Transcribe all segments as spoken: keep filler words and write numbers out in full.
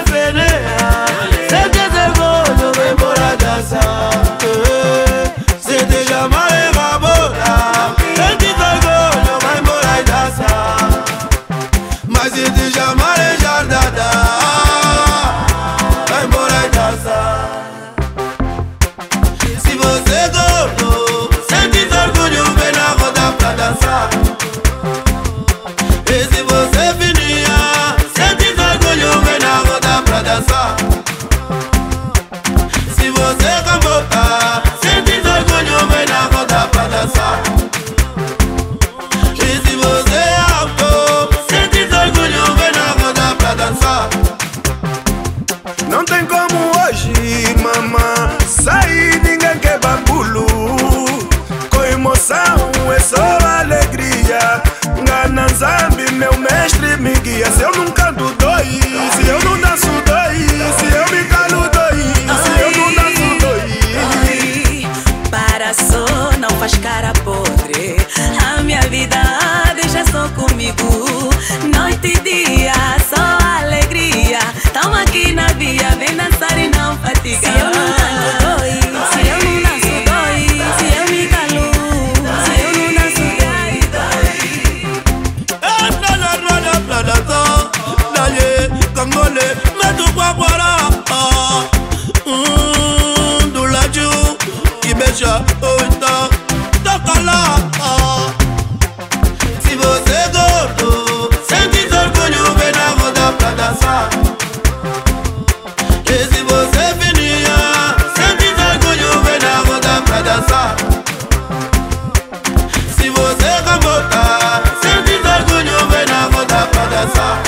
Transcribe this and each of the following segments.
venea. Sentes orgulho, vem embora dançar. Sente chamar e rabona. Sentes orgulho, vai embora e dançar. Mas se te chamar e jardada, vai embora e dançar. Se você é gordo, sentes orgulho, vem na roda pra dançar. E se você é fininha, sentes orgulho, vem na roda pra dançar. Se você é cambota, sentes orgulho, vem na roda pra dançar. E se você é alto, sentes orgulho, vem na roda pra dançar. Não tem como hoje, mamã, sair ninguém quebra pulo. Com emoção é só alegria. Ngana Nzambi, meu mestre me guia. Se eu não canto dói, se eu não danço dói, se eu me calo dói, se eu não danço dói. Para só, não faz cara podre. A minha vida deixa só comigo. Noite e dia, só alegria. Tamo aqui na via, vem dançar e não fatiga. Se eu não canto dói, se eu não danço dói, se eu me calo, se eu não danço dói, dói. Entra na roda pra dançar. Daye, cangole, meto guaguara. Hum, do ladinho, que beija, oita, toca lá. Se você é gordo, sentes orgulho, vem na roda pra dançar. E se você é fininha, sentes orgulho, vem na roda pra dançar. Se você é cambota, sentes orgulho, vem na roda pra dançar.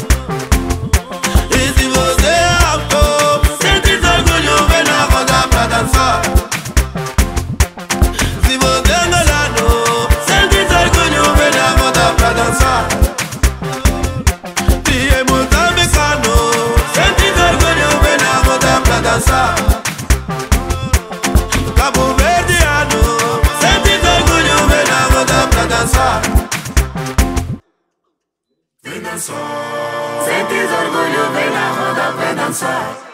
E se você é alto, sentes orgulho, vem na roda pra dançar. Se você é melano, sentes orgulho, vem na roda pra dançar. Se é moçambicano, sentes orgulho, vem na roda pra dançar. Cabo Verdeano, sentes orgulho, vem na roda pra dançar. Vem dançar, Sentes orgulho, vem na roda pra dançar.